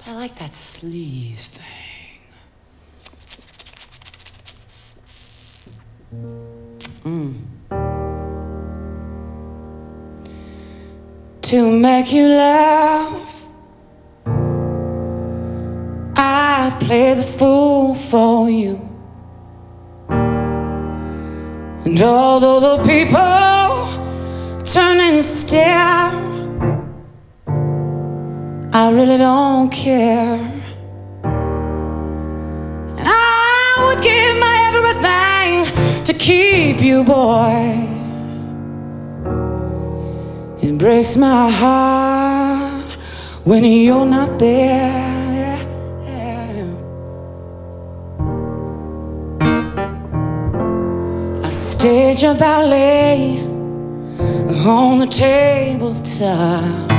I like that sleeves thing. To make you laugh, I play the fool for you. And although the people turn and stare, I really don't care. And I would give my everything to keep you, boy. It breaks my heart when you're not there. I stage a ballet on the tabletop.